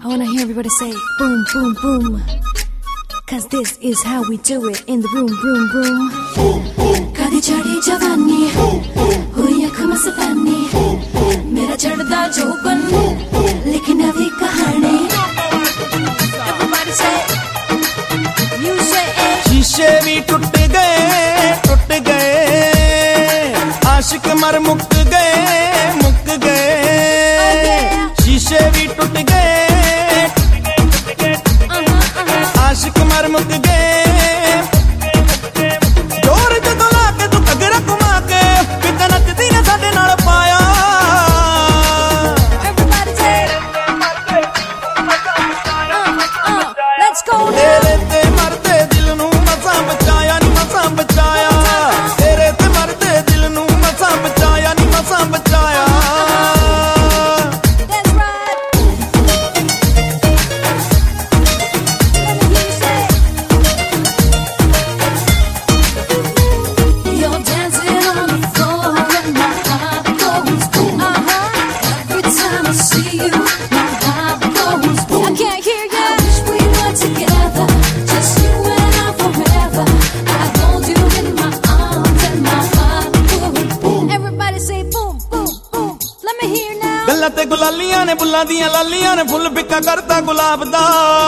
I wanna hear everybody say boom, boom, boom. Cause this is how we do it in the room, room, room. Kadi chadi javani, hui aankhon mein safani. Mera chadda joban, lekin abhi kahani. Everybody say, you say it. शीशे भी टूट गए, आशिक मर मुक गए, शीशे भी टूट गए, आशिक मर मुक गए। जोर जदों ला के तू घगरा घुमा के किते नचदी ने साडे नाल पाया। Let's go now. तेरे ते मरदे दिल नू मसां बचाया नी मसां बचाया। तेरे ते मरदे दिल नू मसां बचाया नी मसां बचाया। That's right. Let me hear you say. You're dancing on the floor and my heart goes boom. Every time I see you, my heart goes boom. I can't hear you. I wish we were together, just you and I forever. I hold you in my arms and my heart goes boom. Everybody say boom, boom, boom. Let me hear now. ਗੱਲਾਂ ਤੇ ਗੁਲਾਲੀਆਂ ਨੇ ਬੁੱਲਾਂ ਦੀਆਂ ਲਾਲੀਆਂ ਨੇ ਫੁੱਲ ਫਿੱਕਾ ਕਰਤਾ ਗੁਲਾਬ ਦਾ।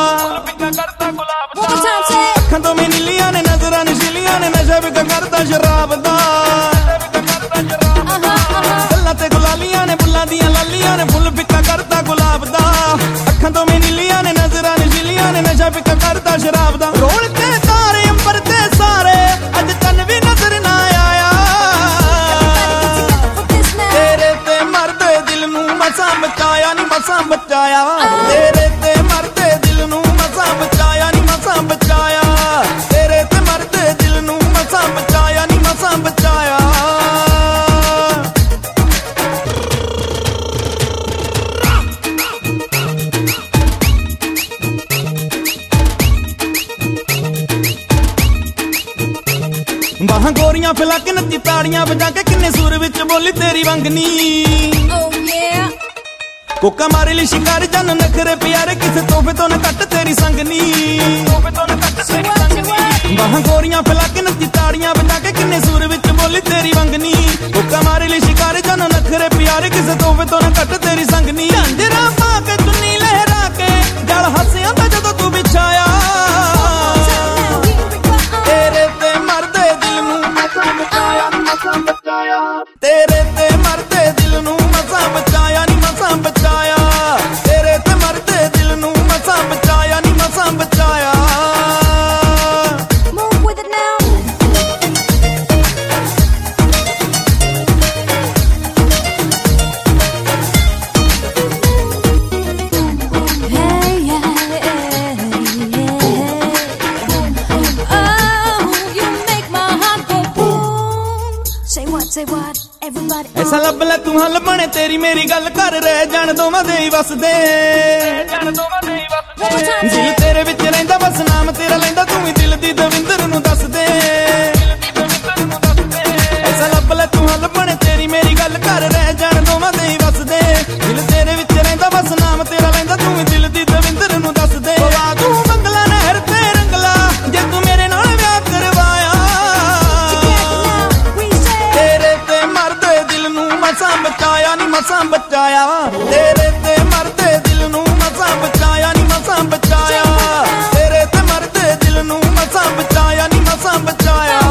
One more time, say. ਅੱਖਾਂ ਤੋਂ ਮੈਂ ਨੀਲੀਆਂ ਨੇ ਨਜ਼ਰਾਂ ਨਸ਼ੀਲੀਆਂ ਨੇ ਨਸ਼ਾ ਫਿੱਕਾ ਕਰਤਾ ਸ਼ਰਾਬ ਦਾ। ਗੱਲਾਂ ਤੇ ਗੁਲਾਲੀਆਂ ਨੇ ਬੁੱਲਾਂ ਦੀਆਂ ਲਾਲੀਆਂ ਨੇ ਫੁੱਲ ਫਿੱਕਾ ਕਰਤਾ ਗੁਲਾਬ ਦਾ। ਅੱਖਾਂ ਤੋਂ ਮੈਂ ਨੀਲੀਆਂ ਨੇ ਨਜ਼ਰਾਂ ਨਸ਼ੀਲੀਆਂ ਨੇ ਨਸ਼ਾ ਫਿੱਕਾ ਕਰਤਾ ਸ਼ਰਾਬ ਦਾ। ਰੋਲ ਕੇ ਤਾਰੇ ਅੰਬਰ ਤੇ ਸਾਰੇ ਅੱਜ ਤਨ ਵੀ ਨਜ਼ਰ ਨਾ ਆਇਆ। ਤੇਰੇ ਤੇ ਮਰਦੇ ਦਿਲ ਨੂੰ ਮਸਾਂ ਬਚਾਇਆ ਨੀ ਮਸਾਂ ਬਚਾਇਆ। ਤੇਰੇ ਤੇ ਮਰਦੇ ਦਿਲ ਨੂੰ ਮਸਾਂ ਬਚਾਇਆ ਨੀ ਮਸਾਂ ਬਚਾਇਆ। ਤੇਰੇ ਤੇ ਮਰਦੇ ਦਿਲ ਨੂੰ ਮਸਾਂ ਬਚਾਇਆ ਨੀ ਮਸਾਂ ਬਚਾਇਆ। ਬਾਹਾਂ ਗੋਰੀਆਂ ਫੈਲਾ ਕੇ ਨੱਚੀ ਤਾੜੀਆਂ ਵਜਾ ਕੇ ਕਿੰਨੇ ਸੂਰ ਵਿੱਚ ਬੋਲੀ ਤੇਰੀ ਵੰਗਨੀ। Oh yeah. ਕੋਕਾ ਮਾਰੇ ਲਈ ਸ਼ਿਕਾਰ ਜਨ ਨਖਰੇ ਪਿਆਰੇ ਕਿਸੇ ਤੋਹਫੇ ਤੋਂ ਨਾ ਕੱਟ ਤੇਰੀ ਸੰਗਨੀ। ਬਾਹਾਂ ਗੋਰੀਆਂ ਫੈਲਾ ਕੇ ਨੱਚੀ ਤਾੜੀਆਂ ਵਜਾ ਕੇ ਕਿੰਨੇ ਸੂਰ ਵਿੱਚ ਬੋਲੀ ਤੇਰੀ ਵੰਗਨੀ। ਕੋਕਾ ਮਾਰੇ ਲਈ ਸ਼ਿਕਾਰ ਜਨ ਨਖਰੇ ਪਿਆਰੇ ਕਿਸੇ ਤੋਹਫੇ ਤੋਂ ਨਾ ਕੱਟ ਤੇਰੀ ਸੰਗਨੀ। ਝਾਂਜਰਾਂ ਪਾ ਕੇ ਚੁੰਨੀ ਲਹਿਰਾ ਕੇ ਜਲ ਹੱਸਿਆਂ ਦਾ ਜਦੋਂ ਤੂੰ ਵਿਛਾਇਆ। ਤੇਰੇ ਤੇ ਮਰਦੇ ਦਿਲ ਨੂੰ ਮਸਾਂ ਬਚਾਇਆ ਨੀ ਮਸਾਂ ਬਚਾਇਆ। ਤੇਰੇ ਤੇ ਮਰਦੇ ਦਿਲ ਨੂੰ ਮਸਾਂ ਬਚਾਇਆ ਨੀ ਮਸਾਂ ਬਚਾਇਆ। ਤੇਰੇ ਤੇ ਮਰਦੇ ਦਿਲ ਨੂੰ ਮਸਾਂ ਬਚਾਇਆ ਨੀ ਮਸਾਂ ਬਚਾਇਆ। Move with it now. Hey, yeah, yeah. Oh, you make my heart go boom. Say what, say what, everybody. ਐਸਾ ਲੱਭ ਲੈ ਤੂੰ ਹੱਲ ਬਣੇ ਤੇਰੀ ਮੇਰੀ ਗੱਲ ਕਰ ਰਹਿ ਜਾਣ ਦੋਵਾਂ ਦੇ ਹੀ ਵਸਦੇ। One more time, ਦਿਲ say. ਤੇਰੇ ਵਿੱਚ ਰਹਿੰਦਾ ਬਸ ਨਾਮ ਤੇਰਾ ਲੈਂਦਾ ਤੂੰ ਵੀ ਦਿਲ ਦੀ ਦਵਿੰਦਰ ਨੂੰ ਦੱਸ ਦੇ। ਐਸਾ ਲੱਭ ਲੈ ਤੂੰ ਹੱਲ ਬਣੇ ਤੇਰੀ ਮੇਰੀ ਗੱਲ ਕਰ ਰਹਿ ਜਾਣ ਦੋਵਾਂ ਦੇ ਹੀ ਵਸਦੇ। ਦਿਲ ਤੇਰੇ ਵਿੱਚ ਰਹਿੰਦਾ ਬਸ ਨਾਮ ਤੇਰਾ ਲੈਂਦਾ ਤੂੰ ਵੀ ਦਿਲ ਦੀ ਦਵਿੰਦਰ ਨੂੰ ਦੱਸ ਦੇ। ਪਵਾ ਤੂੰ ਬੰਗਲਾ ਨਹਿਰ ਤੇ ਰੰਗਲਾ ਜੇ ਤੂੰ ਮੇਰੇ ਨਾਲ ਵਿਆਹ ਕਰਵਾਇਆ। We say. ਤੇਰੇ ਤੇ ਮਰਦੇ ਦਿਲ ਨੂੰ ਮਸਾਂ ਬਚਾਇਆ ਨੀ ਮਸਾਂ ਬਚਾਇਆ। ਤੇਰੇ ਤੇ ਮਰਦੇ ਦਿਲ ਨੂੰ ਮਸਾਂ ਬਚਾਇਆ ਨੀ ਮਸਾਂ ਬਚਾਇਆ। ਤੇਰੇ ਤੇ ਮਰਦੇ ਦਿਲ ਨੂੰ ਮਸਾਂ ਬਚਾਇਆ ਨੀ ਮਸਾਂ ਬਚਾਇਆ।